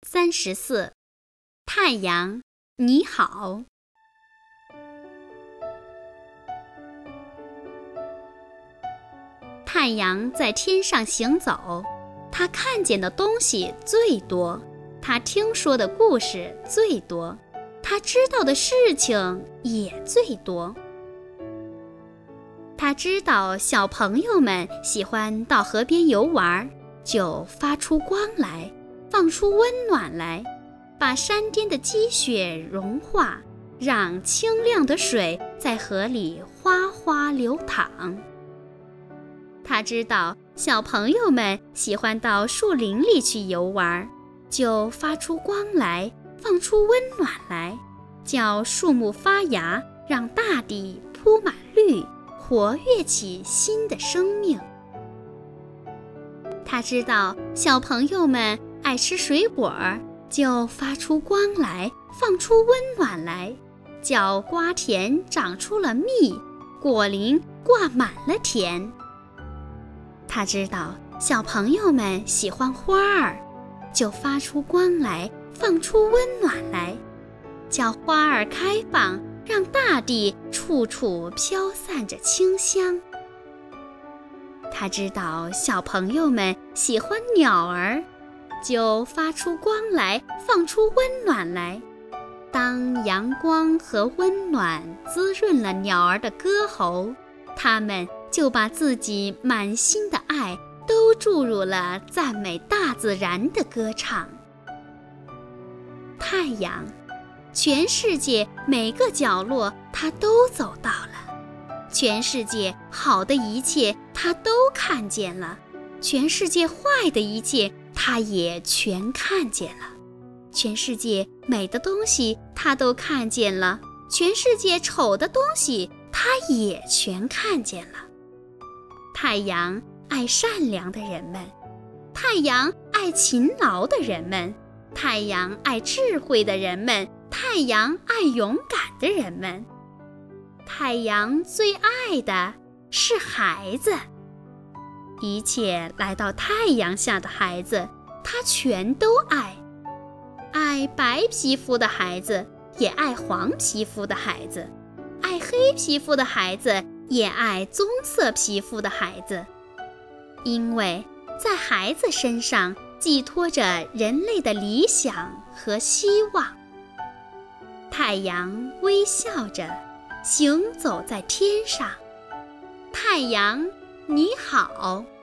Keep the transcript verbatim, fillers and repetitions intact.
三十四，太阳，你好。太阳在天上行走，它看见的东西最多，它听说的故事最多，它知道的事情也最多。它知道小朋友们喜欢到河边游玩，就发出光来，放出温暖来，把山巅的积雪融化，让清亮的水在河里哗哗流淌。他知道小朋友们喜欢到树林里去游玩，就发出光来，放出温暖来，叫树木发芽，让大地铺满绿，活跃起新的生命。他知道小朋友们爱吃水果，就发出光来，放出温暖来，叫瓜田长出了蜜，果林挂满了田。他知道小朋友们喜欢花儿，就发出光来，放出温暖来，叫花儿开放，让大地处处飘散着清香。他知道小朋友们喜欢鸟儿，就发出光来，放出温暖来。当阳光和温暖滋润了鸟儿的歌喉，它们就把自己满心的爱都注入了赞美大自然的歌唱。太阳，全世界每个角落它都走到了，全世界好的一切它都看见了，全世界坏的一切它也全看见了，全世界美的东西它都看见了，全世界丑的东西它也全看见了。太阳爱善良的人们，太阳爱勤劳的人们，太阳爱智慧的人们，太阳爱勇敢的人们。太阳最爱的是孩子，一切来到太阳下的孩子，他全都爱。爱白皮肤的孩子，也爱黄皮肤的孩子，爱黑皮肤的孩子，也爱棕色皮肤的孩子。因为在孩子身上寄托着人类的理想和希望。太阳微笑着行走在天上，太阳你好。